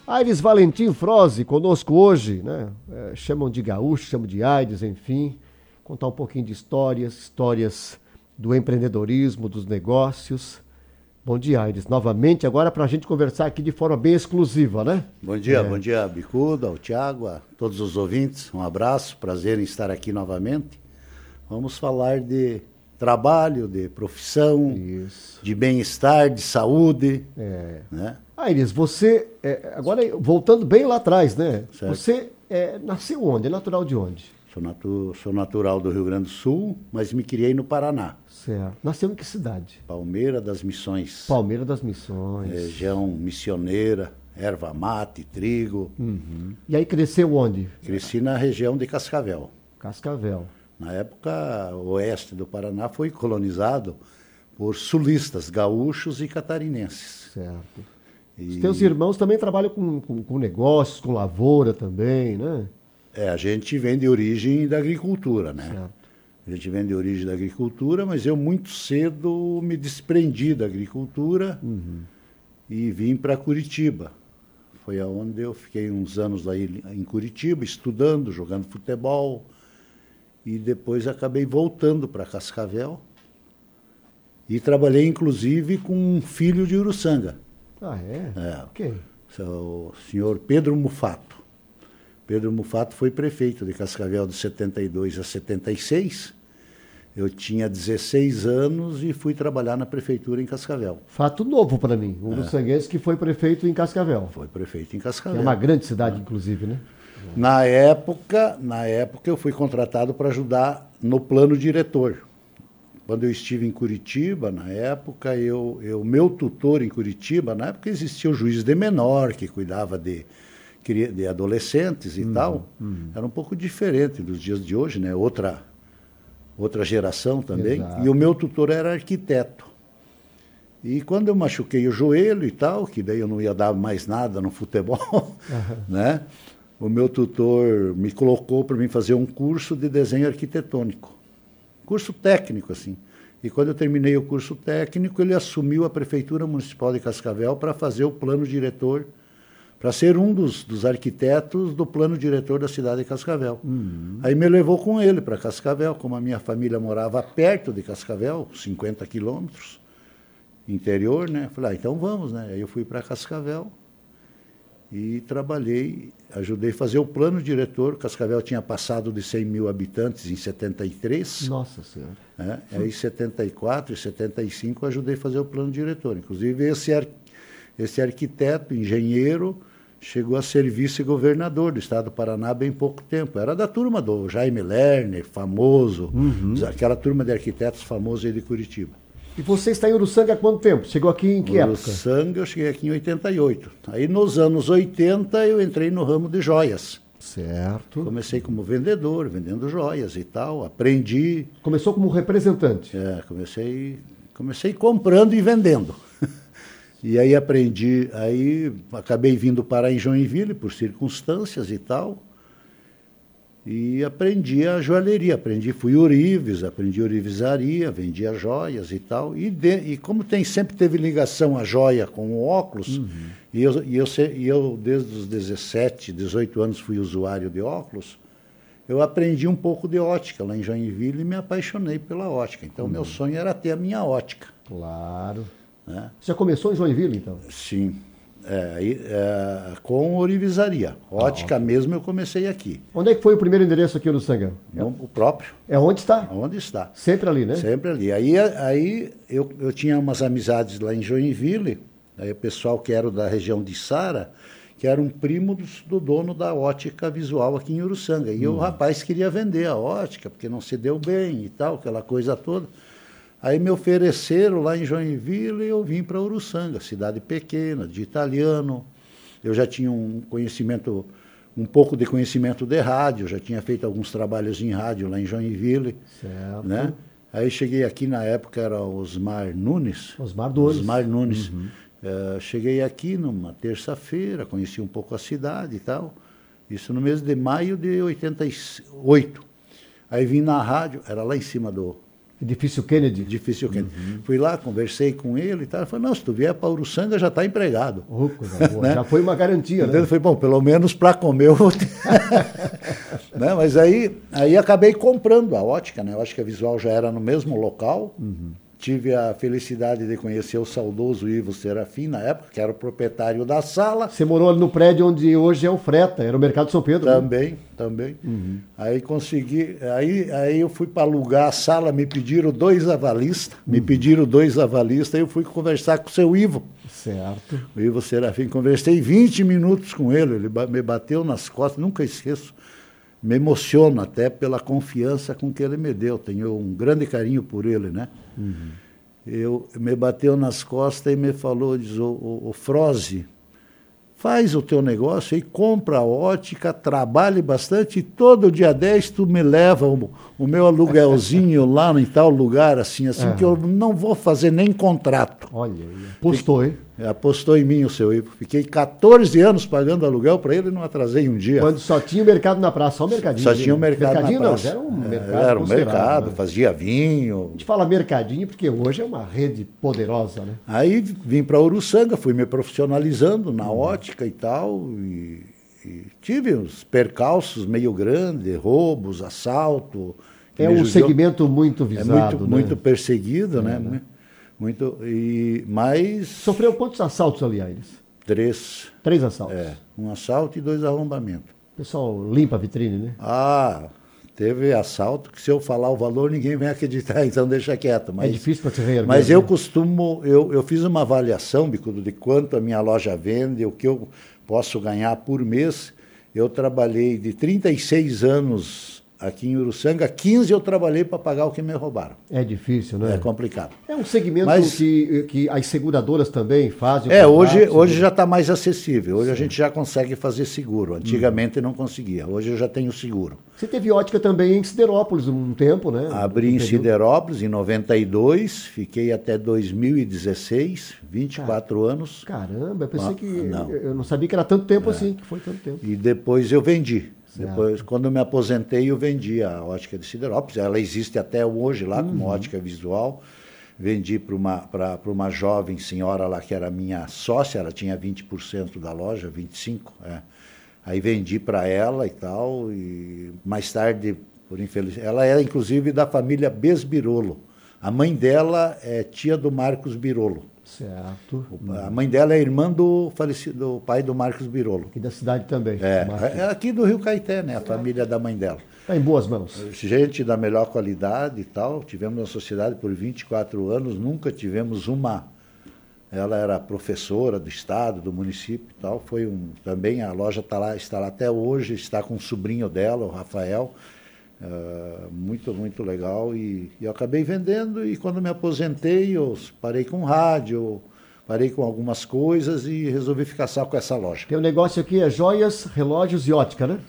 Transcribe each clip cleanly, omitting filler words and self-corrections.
Aires Valentim Froze, conosco hoje, né? Chamam de gaúcho, chamam de Aires, enfim. Contar um pouquinho de histórias do empreendedorismo, dos negócios. Bom dia, Aires. Novamente, agora para a gente conversar aqui de forma bem exclusiva, né? Bom dia, Bicuda, ao Thiago, a todos os ouvintes. Um abraço, prazer em estar aqui novamente. Vamos falar de trabalho, de profissão, Isso. De bem-estar, de saúde. Né? Aires, você, agora voltando bem lá atrás, né? Certo. Você nasceu onde? É natural de onde? Sou natural do Rio Grande do Sul, mas me criei no Paraná. Certo. Nasceu em que cidade? Palmeira das Missões. Palmeira das Missões. Região missioneira, erva mate, trigo. Uhum. E aí cresceu onde? Cresci na região de Cascavel. Cascavel. Na época, o oeste do Paraná foi colonizado por sulistas, gaúchos e catarinenses. Certo. Os teus irmãos também trabalham com negócios, com lavoura também, né? A gente vem de origem da agricultura, né? Certo. A gente vem de origem da agricultura, mas eu muito cedo me desprendi da agricultura e vim para Curitiba. Foi aonde eu fiquei uns anos aí em Curitiba, estudando, jogando futebol, e depois acabei voltando para Cascavel e trabalhei inclusive com um filho de Uruçanga. Ah, é? Ok. O senhor Pedro Mufato. Pedro Mufato foi prefeito de Cascavel de 72 a 76. Eu tinha 16 anos e fui trabalhar na prefeitura em Cascavel. Fato novo para mim. Um uruçanguense que foi prefeito em Cascavel. Foi prefeito em Que Cascavel. é uma grande cidade, inclusive, né? Na época eu fui contratado para ajudar no plano diretor. Quando eu estive em Curitiba, na época, meu tutor em Curitiba, na época existia o juiz de menor, que cuidava de adolescentes e tal. Era um pouco diferente dos dias de hoje, né? Outra geração também. Exato. E o meu tutor era arquiteto. E quando eu machuquei o joelho e tal, que daí eu não ia dar mais nada no futebol, né? O meu tutor me colocou para mim fazer um curso de desenho arquitetônico. Curso técnico, assim. E quando eu terminei o curso técnico, ele assumiu a Prefeitura Municipal de Cascavel para fazer o plano diretor, para ser um dos arquitetos do plano diretor da cidade de Cascavel. Aí me levou com ele para Cascavel, como a minha família morava perto de Cascavel, 50 quilômetros, interior, né? Falei, então vamos, né? Aí eu fui para Cascavel e trabalhei, ajudei a fazer o plano diretor. Cascavel tinha passado de 100 mil habitantes em 73. Nossa Senhora. Aí em 74 e 75 eu ajudei a fazer o plano diretor. Inclusive esse arquiteto, engenheiro, chegou a ser vice-governador do estado do Paraná há bem pouco tempo. Era da turma do Jaime Lerner, famoso, aquela turma de arquitetos famosos aí de Curitiba. E você está em Uruçanga há quanto tempo? Chegou aqui em que época? Uruçanga eu cheguei aqui em 88. Aí nos anos 80 eu entrei no ramo de joias. Certo. Comecei como vendedor, vendendo joias e tal, aprendi. Começou como representante. Comecei comprando e vendendo. E aí aprendi, aí acabei vindo parar em Joinville por circunstâncias e tal. E aprendi a joalheria, fui ourives, aprendi ourivesaria, vendia joias e tal. E como sempre teve ligação a joia com o óculos, e eu desde os 17, 18 anos fui usuário de óculos, eu aprendi um pouco de ótica lá em Joinville e me apaixonei pela ótica. Então, meu sonho era ter a minha ótica. Claro. Né? Você já começou em Joinville, então? Sim. Com ourivesaria. Ótica mesmo eu comecei aqui. Onde é que foi o primeiro endereço aqui no Uruçanga? O próprio. É onde está? Onde está. Sempre ali, né? Sempre ali. Aí eu tinha umas amizades lá em Joinville, aí o pessoal que era da região de Sara, que era um primo do dono da ótica visual aqui em Uruçanga. E o rapaz queria vender a ótica, porque não se deu bem e tal, aquela coisa toda. Aí me ofereceram lá em Joinville e eu vim para Uruçanga, cidade pequena, de italiano. Eu já tinha um pouco de conhecimento de rádio, já tinha feito alguns trabalhos em rádio lá em Joinville. Certo. Né? Aí cheguei aqui, na época era Osmar Nunes. Osmar Nunes. Cheguei aqui numa terça-feira, conheci um pouco a cidade e tal. Isso no mês de maio de 88. Aí vim na rádio, era lá em cima do Edifício Kennedy. Edifício Kennedy. Fui lá, conversei com ele e tal. Ele falou, não, se tu vier para Uruçanga já está empregado. Coisa boa. Né? Já foi uma garantia, né? Ele falou, bom, pelo menos para comer eu vou ter. Né? Mas aí acabei comprando a ótica, né? A ótica visual já era no mesmo local. Tive a felicidade de conhecer o saudoso Ivo Serafim, na época, que era o proprietário da sala. Você morou ali no prédio onde hoje é o Freta, era o Mercado São Pedro. Também. Aí consegui, aí eu fui para alugar a sala, me pediram 2 avalistas, aí eu fui conversar com o seu Ivo. Certo. O Ivo Serafim, conversei 20 minutos com ele me bateu nas costas, nunca esqueço. Me emociono até pela confiança com que ele me deu. Tenho um grande carinho por ele, né? Me bateu nas costas e me falou, diz, o Froze, faz o teu negócio e compra a ótica, trabalhe bastante e todo dia 10 tu me leva o meu aluguelzinho lá em tal lugar, assim que eu não vou fazer nem contrato. Olha, apostou, hein? Apostou em mim o seu Ivo. Fiquei 14 anos pagando aluguel para ele e não atrasei um dia. Quando só tinha o mercado na praça, só o mercadinho. Só tinha o mercado na praça. Era um mercado. Era um mercado, né? fazia vinho. A gente fala mercadinho porque hoje é uma rede poderosa, né? Aí vim para Uruçanga, fui me profissionalizando na ótica e tal, e tive uns percalços meio grandes, roubos, assalto. É um segmento muito visado, muito perseguido, né? Mas... Sofreu quantos assaltos ali, Aires? 3. 3 assaltos? Um assalto e 2 arrombamentos. O pessoal limpa a vitrine, né? Teve assalto que se eu falar o valor ninguém vai acreditar, então deixa quieto. Mas, é difícil para se reerguer. Mas eu costumo, eu fiz uma avaliação, Bicudo, de quanto a minha loja vende, o que eu posso ganhar por mês. Eu trabalhei de 36 anos aqui em Uruçanga, 15 eu trabalhei para pagar o que me roubaram. É difícil, né? É complicado. É um segmento que as seguradoras também fazem. Hoje já está mais acessível. Hoje a gente já consegue fazer seguro. Antigamente não conseguia. Hoje eu já tenho seguro. Você teve ótica também em Siderópolis um tempo, né? Abri em Siderópolis em 92, fiquei até 2016, 24 anos. Caramba, eu pensei eu não sabia que era tanto tempo assim, que foi tanto tempo. E depois eu vendi. Depois, quando eu me aposentei, eu vendi a ótica de Siderópolis. Ela existe até hoje lá como ótica visual. Vendi para uma jovem senhora lá que era minha sócia, ela tinha 20% da loja, 25%. Aí vendi para ela e tal, e mais tarde, por infelicidade, ela era inclusive da família Besbirolo. A mãe dela é tia do Marcos Birolo. Certo. A mãe dela é irmã do falecido pai do Marcos Birolo. Aqui da cidade também. É aqui do Rio Caeté, né? A família da mãe dela. Está em boas mãos. Gente da melhor qualidade e tal. Tivemos na sociedade por 24 anos, nunca tivemos uma... Ela era professora do estado, do município e tal. Também a loja está lá até hoje, está com o sobrinho dela, o Rafael. Muito, muito legal. E eu acabei vendendo e quando me aposentei, eu parei com rádio, parei com algumas coisas e resolvi ficar só com essa loja. Tem um negócio aqui, é joias, relógios e ótica, né?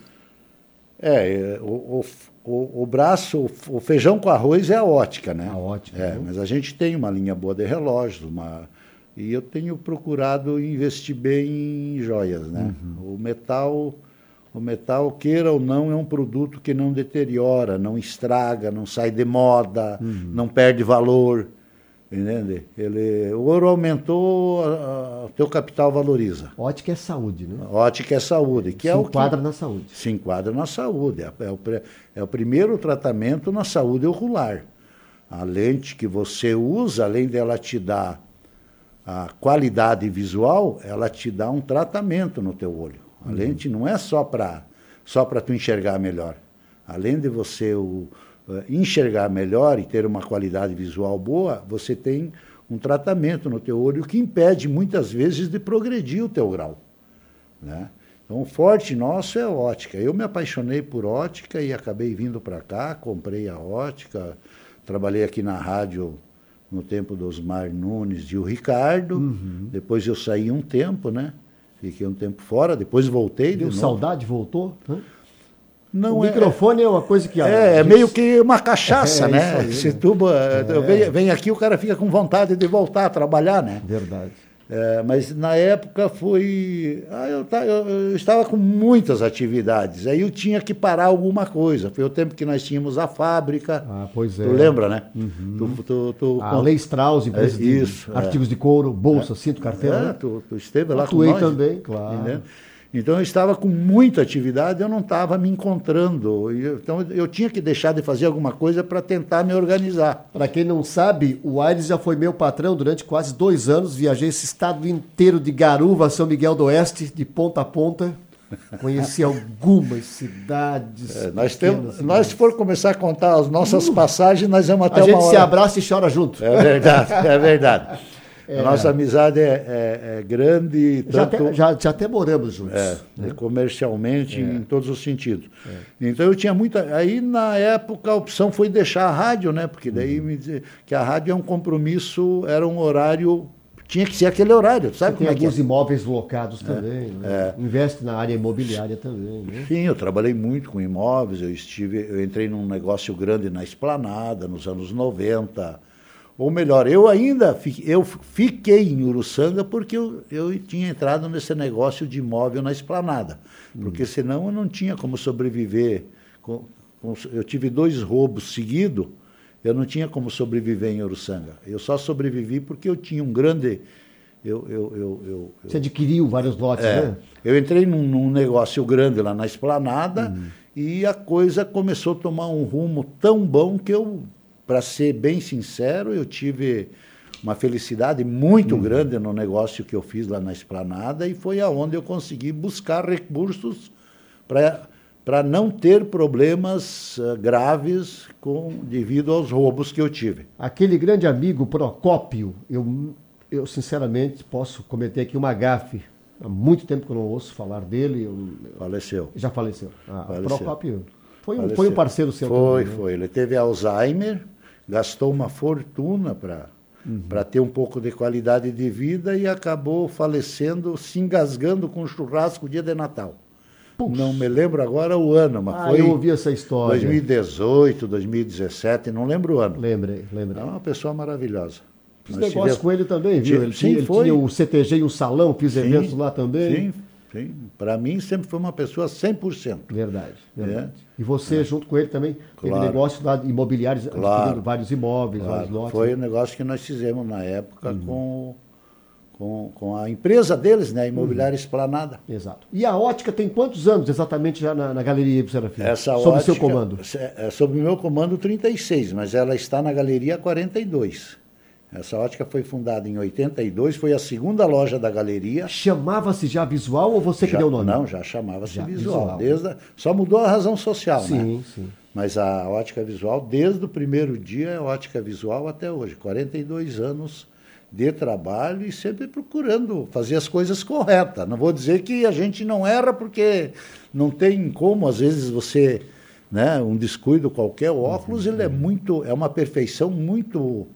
O braço, o feijão com arroz é a ótica, né? A ótica. Mas a gente tem uma linha boa de relógios, e eu tenho procurado investir bem em joias, né? O metal, queira ou não, é um produto que não deteriora, não estraga, não sai de moda, não perde valor, entende? O ouro aumentou, o teu capital valoriza. Ótica é saúde, né? Ótica é saúde. Se enquadra na saúde. Se enquadra na saúde. É o primeiro tratamento na saúde ocular. A lente que você usa, além dela te dar a qualidade visual, ela te dá um tratamento no teu olho. A lente não é só para tu enxergar melhor. Além de você enxergar melhor e ter uma qualidade visual boa, você tem um tratamento no teu olho que impede muitas vezes de progredir o teu grau, né? Então o forte nosso é a ótica. Eu me apaixonei por ótica e acabei vindo para cá, comprei a ótica, trabalhei aqui na rádio no tempo do Osmar Nunes e o Ricardo, depois eu saí um tempo, né? Fiquei um tempo fora, depois voltei de novo. Saudade, voltou? Não, o microfone é uma coisa que... É meio que uma cachaça, né? Aí, Se tu vem aqui, o cara fica com vontade de voltar a trabalhar, né? Verdade. Mas na época eu estava com muitas atividades, aí eu tinha que parar alguma coisa. Foi o tempo que nós tínhamos a fábrica. Pois é. Tu lembra, né? A Lei Strauss, empresa de artigos de couro, bolsa, cinto, carteira. Né? Tu esteve lá Atuei com nós. Também, claro. Entendeu? Então eu estava com muita atividade, eu não estava me encontrando. Então eu tinha que deixar de fazer alguma coisa para tentar me organizar. Para quem não sabe, o Aires já foi meu patrão durante quase 2 anos. Viajei esse estado inteiro de Garuva a São Miguel do Oeste, de ponta a ponta. Conheci algumas cidades. Nós, se for começar a contar as nossas passagens, nós vamos até uma hora. A gente se abraça e chora junto. É verdade, é verdade. A nossa amizade é grande. Tanto, já até moramos juntos. Né? Comercialmente, em todos os sentidos. Então eu tinha muita. Aí na época a opção foi deixar a rádio, né? Porque daí me dizia que a rádio é um compromisso, era um horário. Tinha que ser aquele horário, sabe? Tem alguns imóveis locados também. Né? Investe na área imobiliária também. Né? Sim, eu trabalhei muito com imóveis. Eu entrei num negócio grande na Esplanada, nos anos 90. Ou melhor, eu fiquei em Uruçanga porque eu tinha entrado nesse negócio de imóvel na Esplanada. Porque senão eu não tinha como sobreviver. Eu tive 2 roubos seguidos, eu não tinha como sobreviver em Uruçanga. Eu só sobrevivi porque eu tinha um grande... Você adquiriu vários lotes, né? Eu entrei num negócio grande lá na Esplanada e a coisa começou a tomar um rumo tão bom que para ser bem sincero, eu tive uma felicidade muito grande no negócio que eu fiz lá na Esplanada e foi aonde eu consegui buscar recursos para não ter problemas graves devido aos roubos que eu tive. Aquele grande amigo Procópio, eu sinceramente posso cometer aqui uma gafe. Há muito tempo que eu não ouço falar dele. Faleceu. Já faleceu. Faleceu. Procópio foi um parceiro seu. Foi. Ele teve Alzheimer. Gastou uma fortuna para ter um pouco de qualidade de vida e acabou falecendo, se engasgando com um churrasco dia de Natal. Puxa. Não me lembro agora o ano, mas foi... eu ouvi essa história. 2018, 2017, não lembro o ano. Lembrei. É uma pessoa maravilhosa. Fiz negócio com ele também, viu? Ele tinha o CTG e o salão, fiz eventos lá também. Sim. Para mim sempre foi uma pessoa 100%. Verdade. E você, junto com ele também, teve negócio lá de imobiliários, vários imóveis, vários lotes. Foi o negócio que nós fizemos na época com a empresa deles, né? A Imobiliária Esplanada. Exato. E a ótica tem quantos anos exatamente já na Galeria Ibsen Serafim? Sob o seu comando? Sob o meu comando, 36, mas ela está na Galeria 42. Essa ótica foi fundada em 82, foi a 2ª loja da galeria. Chamava-se já Visual ou você que deu o nome? Não, já chamava-se Visual. Só mudou a razão social, né? Sim. Mas a ótica Visual, desde o primeiro dia, é ótica Visual até hoje. 42 anos de trabalho e sempre procurando fazer as coisas corretas. Não vou dizer que a gente não erra, porque não tem como, às vezes, você... Né, um descuido qualquer, o óculos ele é uma perfeição muito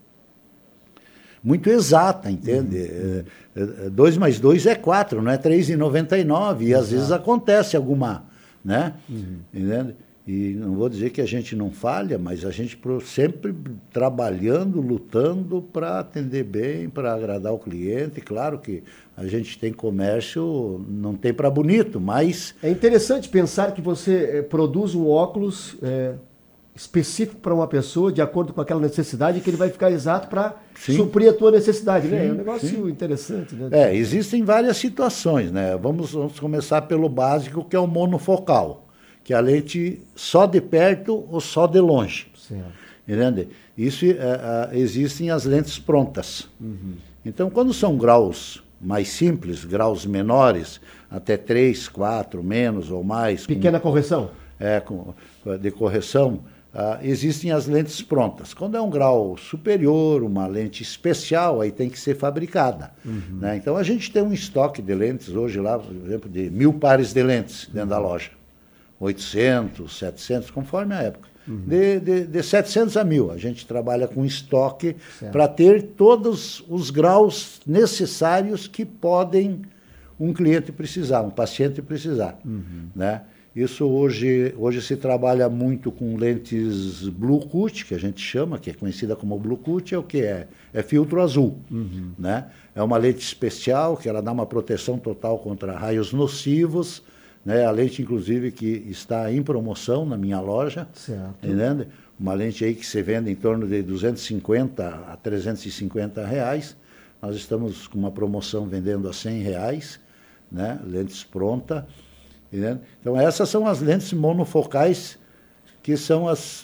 exata, entende? 2 mais 2 é 4, não é 3,99. E às vezes acontece alguma, né? Entende? E não vou dizer que a gente não falha, mas a gente sempre trabalhando, lutando para atender bem, para agradar o cliente. Claro que a gente tem comércio, não tem para bonito, mas... É interessante pensar que você produz um óculos... específico para uma pessoa, de acordo com aquela necessidade, que ele vai ficar exato para suprir a tua necessidade, né? É um negócio interessante, né? Existem várias situações, né? Vamos começar pelo básico, que é o monofocal, que é a lente só de perto ou só de longe. Certo. Entende? Isso, existem as lentes prontas. Então, quando são graus mais simples, graus menores, até 3, 4, menos ou mais... Pequena correção? De correção... existem as lentes prontas. Quando é um grau superior, uma lente especial, aí tem que ser fabricada. Né? Então, a gente tem um estoque de lentes hoje lá, por exemplo, de 1.000 pares de lentes dentro da loja. 800, 700, conforme a época. De 700 a 1.000. A gente trabalha com estoque para ter todos os graus necessários que podem um cliente precisar, um paciente precisar. Né? Isso hoje se trabalha muito com lentes Blue Cut, que a gente chama, que é conhecida como Blue Cut, é o que é? É filtro azul, né? É uma lente especial que ela dá uma proteção total contra raios nocivos, né? A lente, inclusive, que está em promoção na minha loja, certo. Entende? Uma lente aí que se vende em torno de 250 a 350 reais. Nós estamos com uma promoção vendendo a 100 reais, né? Lentes pronta. Entende? Então, essas são as lentes monofocais, que são as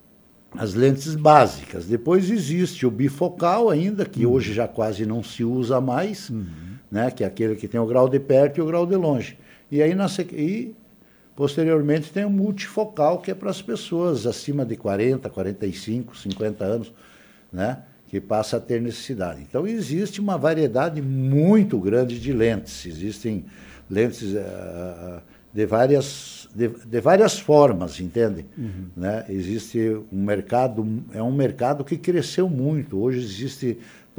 lentes básicas. Depois existe o bifocal ainda, que hoje já quase não se usa mais, né? Que é aquele que tem o grau de perto e o grau de longe. E aí, posteriormente, tem o multifocal, que é para as pessoas acima de 40, 45, 50 anos, né? Que passa a ter necessidade. Então, existe uma variedade muito grande de lentes. Existem lentes de várias formas, entende? Né? Existe um mercado, é um mercado que cresceu muito. Hoje existe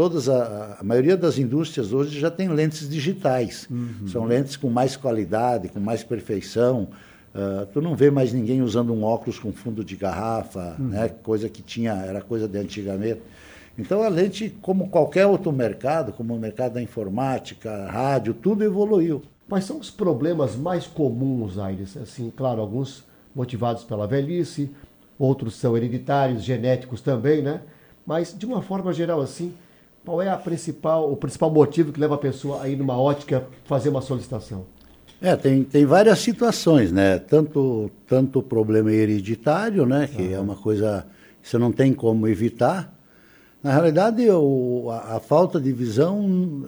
a maioria das indústrias hoje já tem lentes digitais. São lentes com mais qualidade, com mais perfeição. Tu não vê mais ninguém usando um óculos com fundo de garrafa, né? Coisa que era coisa de antigamente. Então, a lente, como qualquer outro mercado, como o mercado da informática, rádio, tudo evoluiu. Quais são os problemas mais comuns, Aires? Assim, claro, alguns motivados pela velhice, outros são hereditários, genéticos também, né? Mas, de uma forma geral, assim, qual é o principal motivo que leva a pessoa a ir numa ótica fazer uma solicitação? Tem várias situações, né? Tanto o problema hereditário, né? Que é uma coisa que você não tem como evitar. Na realidade, a falta de visão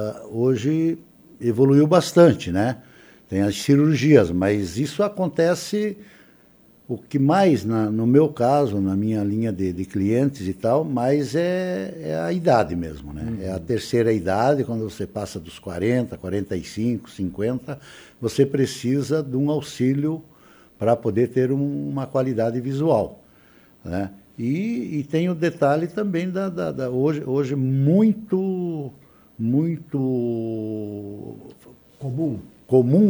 hoje evoluiu bastante, né? Tem as cirurgias, mas isso acontece, o que mais, no meu caso, na minha linha de clientes e tal, mais é a idade mesmo, né? É a terceira idade, quando você passa dos 40, 45, 50, você precisa de um auxílio para poder ter uma qualidade visual, né? E tem o detalhe também hoje muito comum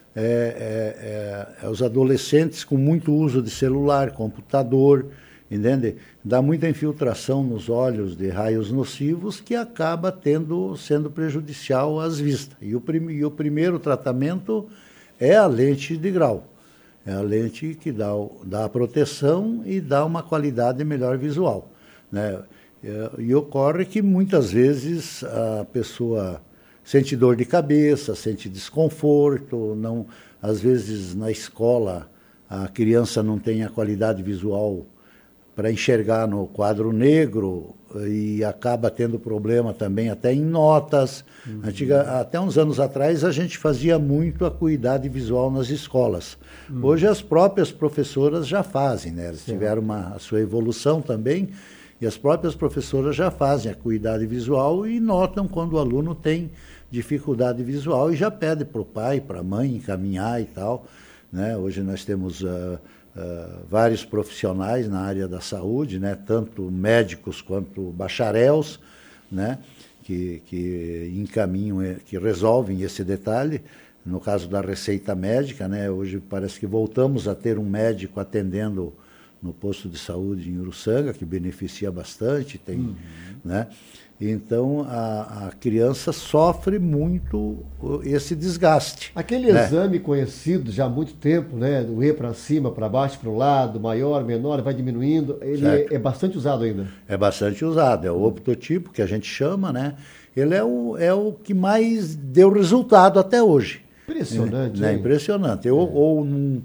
os adolescentes com muito uso de celular, computador, entende? Dá muita infiltração nos olhos de raios nocivos que acaba sendo prejudicial às vistas. E o primeiro tratamento é a lente de grau. É a lente que dá a proteção e dá uma qualidade melhor visual, né? E ocorre que muitas vezes a pessoa sente dor de cabeça, sente desconforto, às vezes na escola a criança não tem a qualidade visual para enxergar no quadro negro e acaba tendo problema também até em notas. Até uns anos atrás a gente fazia muito a acuidade visual nas escolas. Hoje as próprias professoras já fazem, né? Elas tiveram a sua evolução também, e as próprias professoras já fazem a acuidade visual e notam quando o aluno tem dificuldade visual e já pede para o pai, para a mãe encaminhar e tal, né? Hoje nós temos vários profissionais na área da saúde, né? Tanto médicos quanto bacharéis, né? Que encaminham, que resolvem esse detalhe. No caso da receita médica, né? Hoje parece que voltamos a ter um médico atendendo no posto de saúde em Uruçanga, que beneficia bastante, né? Então, a criança sofre muito esse desgaste. Aquele exame conhecido já há muito tempo, né? Do E para cima, para baixo, para o lado, maior, menor, vai diminuindo. Ele é bastante usado ainda. É bastante usado. É o optotipo, que a gente chama, né? Ele é o que mais deu resultado até hoje. Impressionante, né? Hein? Impressionante. Ou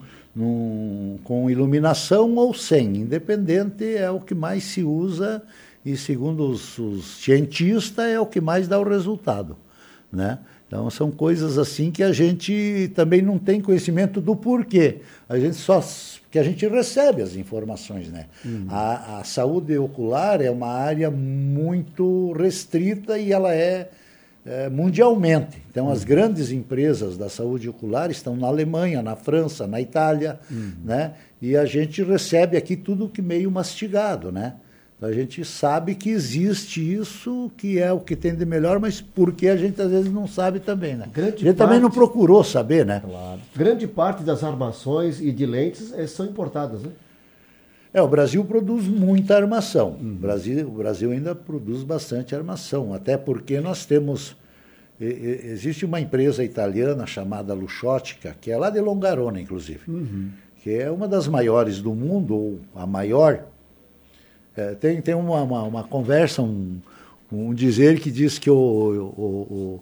com iluminação ou sem. Independente, é o que mais se usa. E, segundo os cientistas, é o que mais dá o resultado, né? Então, são coisas assim que a gente também não tem conhecimento do porquê. Que a gente recebe as informações, né? A saúde ocular é uma área muito restrita e ela é mundialmente. Então, as grandes empresas da saúde ocular estão na Alemanha, na França, na Itália, né? E a gente recebe aqui tudo que meio mastigado, né? A gente sabe que existe isso, que é o que tem de melhor, mas porque a gente às vezes não sabe também, né? A gente também não procurou saber, né? Claro. Grande parte das armações e de lentes são importadas, né? O Brasil produz muita armação. O Brasil ainda produz bastante armação, até porque nós temos... Existe uma empresa italiana chamada Luxottica, que é lá de Longarone, inclusive, que é uma das maiores do mundo, ou a maior. Tem uma conversa, um dizer que diz que o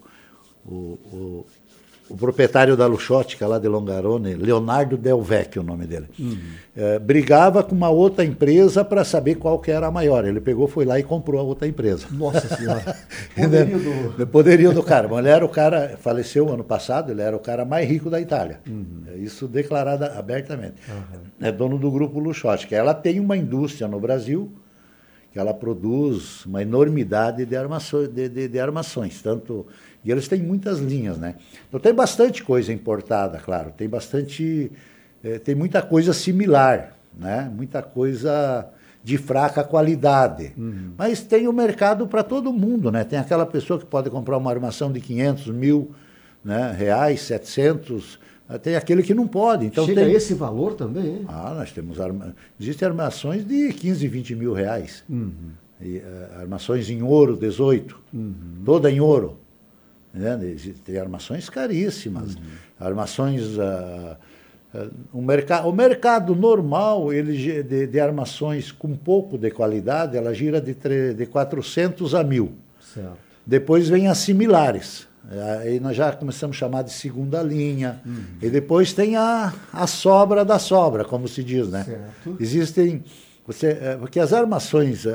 proprietário da Luxottica, lá de Longarone, Leonardo Del Vecchio, o nome dele, brigava com uma outra empresa para saber qual que era a maior. Ele foi lá e comprou a outra empresa. Nossa Senhora! Poderio do cara. Mas ele era o cara, faleceu ano passado, ele era o cara mais rico da Itália. Isso declarado abertamente. É dono do grupo Luxottica. Ela tem uma indústria no Brasil que ela produz uma enormidade de armações, tanto... E eles têm muitas linhas, né? Então tem bastante coisa importada, claro, tem muita coisa similar, né? Muita coisa de fraca qualidade. Mas tem o mercado para todo mundo, né? Tem aquela pessoa que pode comprar uma armação de 500, 1.000, né, reais, 700, tem aquele que não pode. Então chega a esse valor também, hein? Nós temos existem armações de 15, 20 mil reais. Armações em ouro, 18, toda em ouro. Tem armações caríssimas, armações... o mercado normal de armações com pouco de qualidade, ela gira de 400 a 1.000. Certo. Depois vem as similares. Aí nós já começamos a chamar de segunda linha. E depois tem a sobra da sobra, como se diz, né? Certo. Existem... porque as armações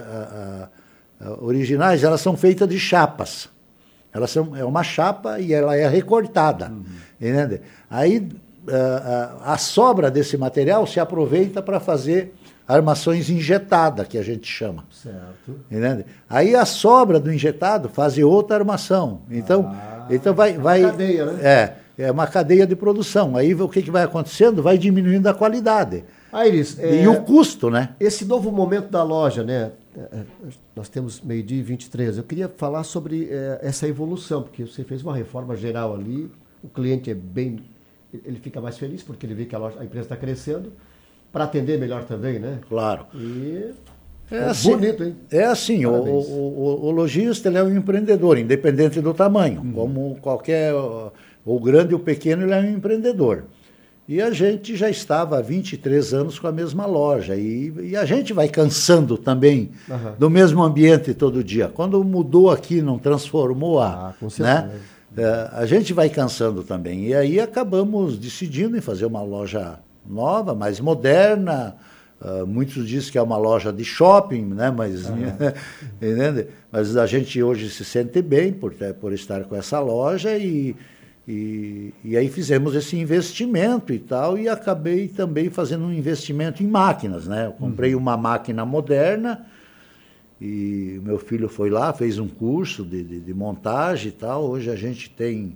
originais, elas são feitas de chapas. É uma chapa e ela é recortada. Entende? Aí a sobra desse material se aproveita para fazer armações injetadas, que a gente chama. Certo. Entende? Aí a sobra do injetado faz outra armação. Então vai... Uma cadeia, né? É uma cadeia de produção. Aí o que vai acontecendo? Vai diminuindo a qualidade. Aires, e o custo, né? Esse novo momento da loja, né? Nós temos 12h23. Eu queria falar sobre essa evolução, porque você fez uma reforma geral ali, o cliente ele fica mais feliz porque ele vê que a empresa está crescendo, para atender melhor também, né? Claro. E assim, bonito, hein? É assim, o lojista ele é um empreendedor, independente do tamanho, como qualquer, o grande ou pequeno, ele é um empreendedor. E a gente já estava há 23 anos com a mesma loja. E a gente vai cansando também do mesmo ambiente todo dia. Quando mudou aqui, não transformou né? A gente vai cansando também. E aí acabamos decidindo em fazer uma loja nova, mais moderna. Muitos dizem que é uma loja de shopping, né? Mas a gente hoje se sente bem por estar com essa loja e aí fizemos esse investimento e tal, e acabei também fazendo um investimento em máquinas, né? Eu comprei uma máquina moderna e meu filho foi lá, fez um curso de montagem e tal. Hoje a gente tem...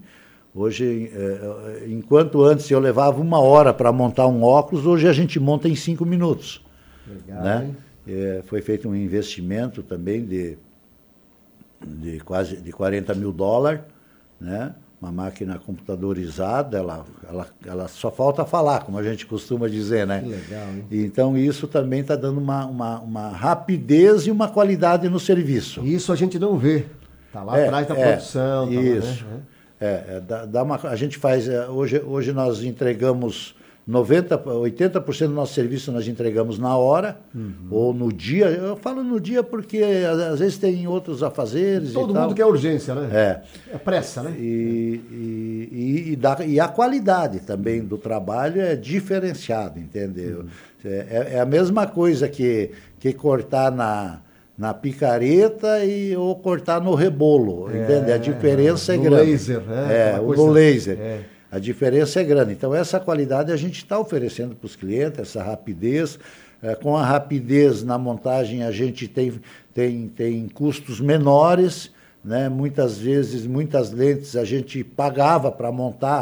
enquanto antes eu levava 1 hora para montar um óculos, hoje a gente monta em 5 minutos. Legal, né? Foi feito um investimento também de quase de $40 mil, né? Uma máquina computadorizada, ela só falta falar, como a gente costuma dizer, né? Que legal, hein? Então isso também está dando uma rapidez e uma qualidade no serviço. Isso a gente não vê. Está lá atrás da produção. Isso. A gente faz... Hoje nós entregamos 80% do nosso serviço nós entregamos na hora, ou no dia. Eu falo no dia porque às vezes tem outros afazeres. Todo mundo quer urgência, né? É pressa, né? E a qualidade também do trabalho é diferenciada, entendeu? É a mesma coisa que cortar na picareta ou cortar no rebolo, entende? A diferença é grande. Laser, no laser. A diferença é grande. Então, essa qualidade a gente está oferecendo para os clientes, essa rapidez. Com a rapidez na montagem, a gente tem custos menores, né? Muitas vezes, muitas lentes a gente pagava para montar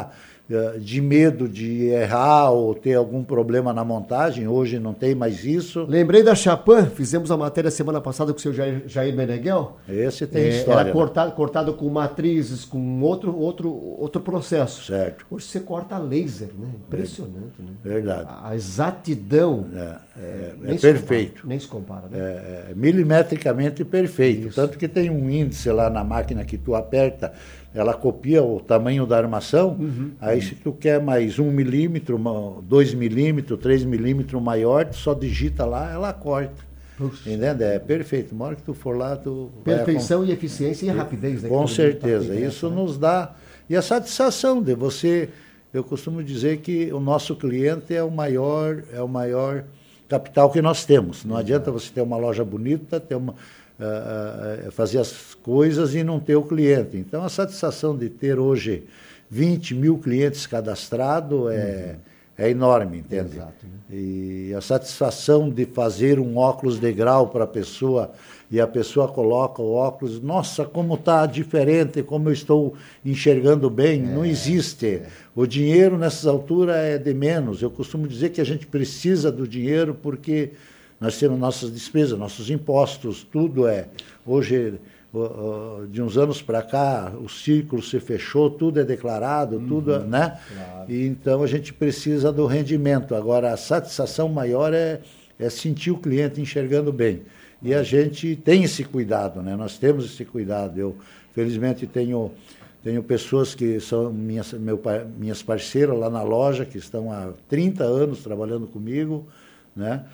de medo de errar ou ter algum problema na montagem. Hoje não tem mais isso. Lembrei da Chapan, fizemos a matéria semana passada com o seu Jair Meneghel. Esse tem história. Era cortado com matrizes, com outro processo. Certo. Hoje você corta a laser, né? Impressionante, né? Verdade. A exatidão é perfeito. Nem se compara, né? É milimetricamente perfeito. Isso. Tanto que tem um índice lá na máquina que tu aperta, ela copia o tamanho da armação, aí se tu quer mais 1 milímetro, 2 milímetros, 3 milímetros maior, tu só digita lá, ela corta. Entende? É perfeito. Uma hora que tu for lá, tu... Perfeição e eficiência e rapidez. Né? Com certeza. Isso nos dá... E a satisfação de você... Eu costumo dizer que o nosso cliente é o maior capital que nós temos. Não adianta você ter uma loja bonita, fazer as coisas e não ter o cliente. Então, a satisfação de ter hoje 20 mil clientes cadastrados é enorme, entende? Exato, né? E a satisfação de fazer um óculos de grau para a pessoa e a pessoa coloca o óculos, nossa, como está diferente, como eu estou enxergando bem, não existe. O dinheiro nessas alturas é de menos. Eu costumo dizer que a gente precisa do dinheiro porque nós temos nossas despesas, nossos impostos, tudo é. Hoje, de uns anos para cá, o círculo se fechou, tudo é declarado, tudo, né? Claro. E então a gente precisa do rendimento. Agora, a satisfação maior é sentir o cliente enxergando bem. E a gente tem esse cuidado, né? Nós temos esse cuidado. Eu, felizmente, tenho pessoas que são minhas parceiras lá na loja, que estão há 30 anos trabalhando comigo, né?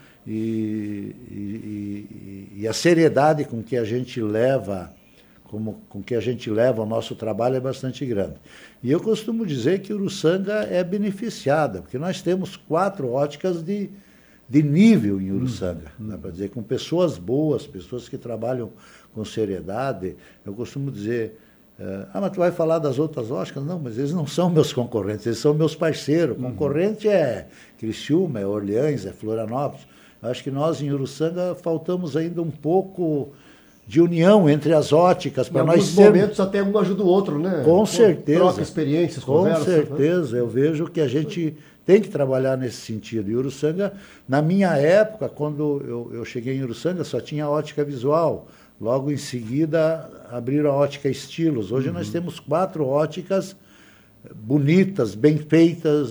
E a seriedade com que a gente leva, com que a gente leva o nosso trabalho é bastante grande. E eu costumo dizer que Uruçanga é beneficiada, porque nós temos 4 óticas de nível em Uruçanga, dá para dizer, com pessoas boas, pessoas que trabalham com seriedade. Eu costumo dizer, mas tu vai falar das outras óticas? Não, mas eles não são meus concorrentes, eles são meus parceiros. Concorrente é Criciúma, é Orleans, é Florianópolis. Acho que nós em Uruçanga faltamos ainda um pouco de união entre as óticas. Em alguns momentos até um ajuda o outro, né? Com certeza. Troca experiências, conversa. Com certeza, né? Eu vejo que a gente tem que trabalhar nesse sentido. E Uruçanga, na minha época, quando eu cheguei em Uruçanga, só tinha ótica visual. Logo em seguida, abriram a ótica estilos. Hoje nós temos 4 óticas bonitas, bem feitas,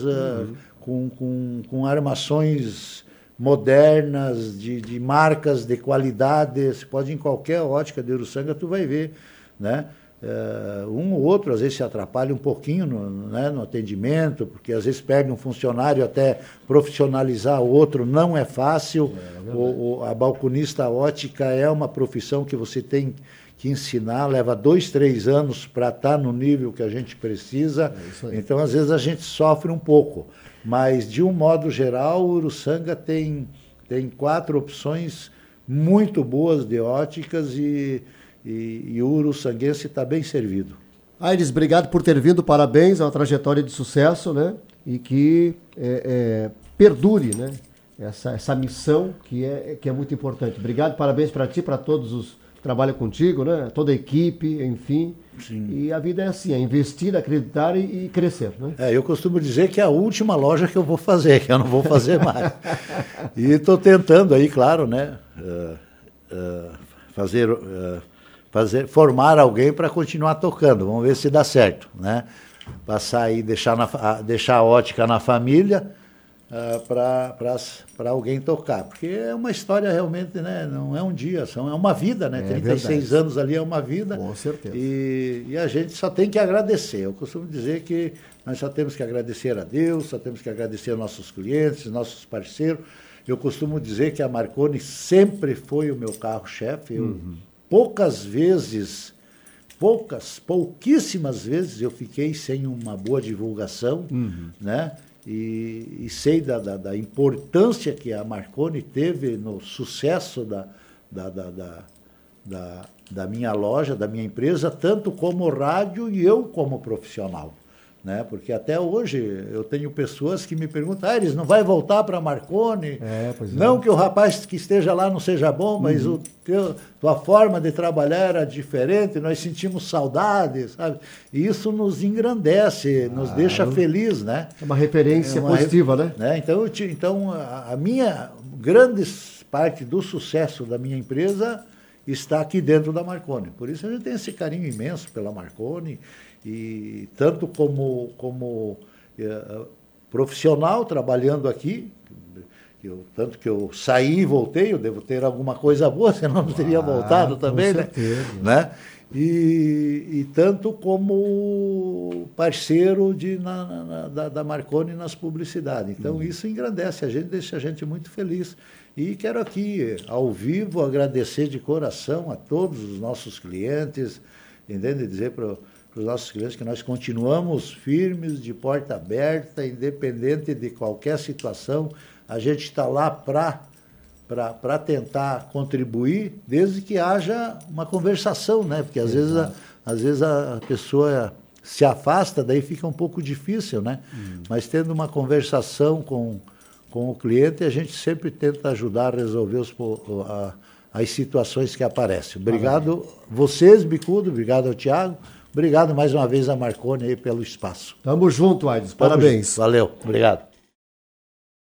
com armações modernas, de marcas de qualidade. Você pode ir em qualquer ótica de Uruçanga, tu vai ver, né? Um ou outro às vezes se atrapalha um pouquinho no atendimento, porque às vezes perde um funcionário, até profissionalizar o outro não é fácil. A balconista ótica é uma profissão que você tem que ensinar, leva 2, 3 anos para estar no nível que a gente precisa. Então às vezes a gente sofre um pouco, mas de um modo geral o Uruçanga tem 4 opções muito boas de óticas e o uruçanguense está bem servido. Aires, obrigado por ter vindo, parabéns, é uma trajetória de sucesso, né? E que perdure, né? Essa missão que é muito importante. Obrigado, parabéns para ti, para todos os que trabalham contigo, né? Toda a equipe, enfim. Sim. E a vida é assim, é investir, acreditar e crescer, né? Eu costumo dizer que é a última loja que eu vou fazer, que eu não vou fazer mais. E estou tentando aí, claro, né? Formar alguém para continuar tocando. Vamos ver se dá certo, né? Passar aí, deixar a ótica na família para alguém tocar. Porque é uma história realmente, né? Não é um dia, é uma vida, né? 36 anos ali é uma vida. Com certeza. E a gente só tem que agradecer. Eu costumo dizer que nós só temos que agradecer a Deus, só temos que agradecer aos nossos clientes, nossos parceiros. Eu costumo dizer que a Marconi sempre foi o meu carro-chefe. Pouquíssimas vezes eu fiquei sem uma boa divulgação, né? E sei da importância que a Marconi teve no sucesso da minha loja, da minha empresa, tanto como rádio e eu como profissional, né? Porque até hoje eu tenho pessoas que me perguntam, Aires, não vai voltar para Marconi? Não que o rapaz que esteja lá não seja bom, mas tua forma de trabalhar era diferente, nós sentimos saudades, sabe? E isso nos engrandece, nos deixa feliz, né? É uma referência positiva, né? Então, a minha grande parte do sucesso da minha empresa está aqui dentro da Marconi. Por isso a gente tem esse carinho imenso pela Marconi, e tanto como profissional trabalhando aqui, tanto que eu saí e voltei, eu devo ter alguma coisa boa, senão não teria voltado também, né? E tanto como parceiro da Marconi nas publicidades. Então, isso engrandece a gente, deixa a gente muito feliz. E quero aqui, ao vivo, agradecer de coração a todos os nossos clientes, entende? Dizer para os nossos clientes que nós continuamos firmes, de porta aberta, independente de qualquer situação. A gente está lá para tentar contribuir, desde que haja uma conversação, né? Porque às vezes a pessoa se afasta, daí fica um pouco difícil, né? Mas tendo uma conversação com o cliente, a gente sempre tenta ajudar a resolver as situações que aparecem. Obrigado vocês, Bicudo, obrigado ao Thiago, obrigado mais uma vez a Marconi aí pelo espaço. Tamo junto, Aires. Parabéns. Valeu, obrigado.